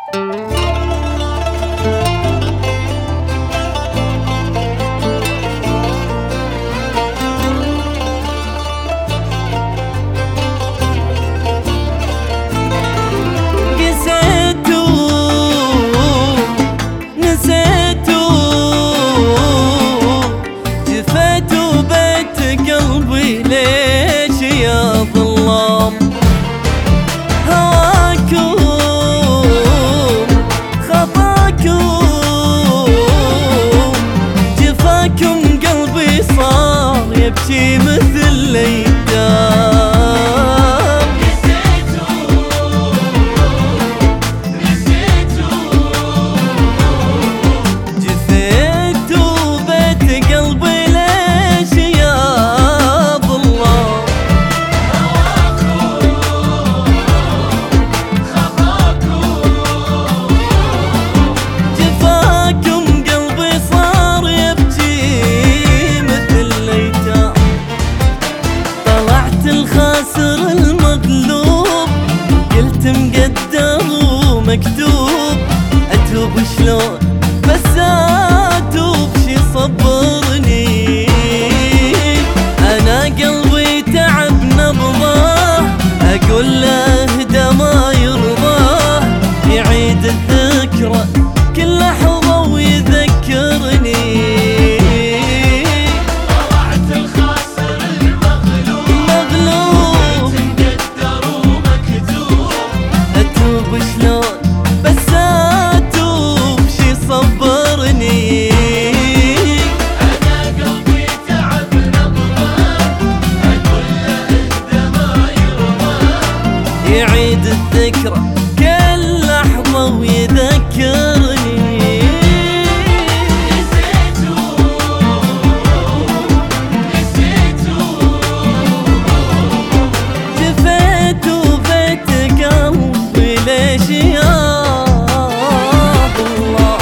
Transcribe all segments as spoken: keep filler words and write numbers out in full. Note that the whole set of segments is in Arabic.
يبكي مثل الأيتام. جفيتوا بيت قلبي ليش يا ابو الله؟ جفاكم قلبي صار يبكي مثل الأيتام. الخاسر المغلوب قلت مقدر ومكتوب، اتوب شلون بس اتوب شي صبرني. انا قلبي تعب نبضاه، اقول له اهدى ما يرضاه، يعيد الذكرى كل لحظة ويذكرني. يعيد الذكرى كل لحظة ويذكرني. جفيتوا بيت قلبي ليش يا الله؟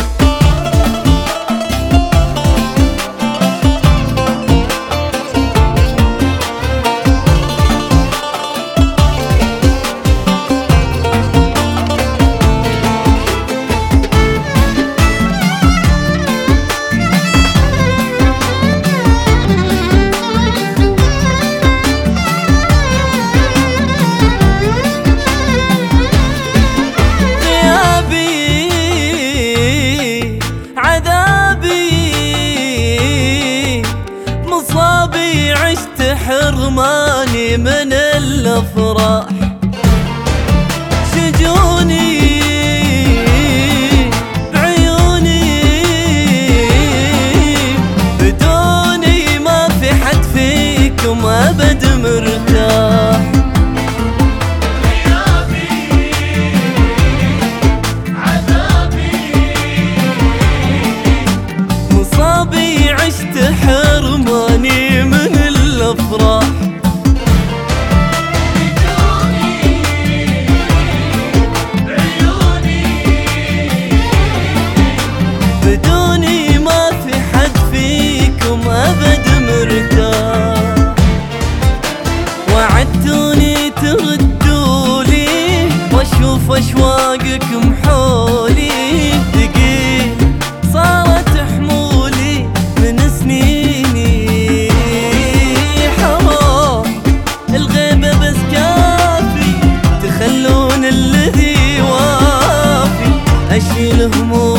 مصابي عشت حرماني من الافراح، شجوني بعيوني بدوني ما في حد فيكم ابد مرتاح. مصابي عشت حرماني من الافراح، بدوني ما في حد فيكم ابد مرتاح. وعدتوني تردولي واشوف اشواقكم حولي، ثقيل صارت حمولي من سنيني. حرام الغيبة بس كافي تخلون الذي وافي، اشيل همومي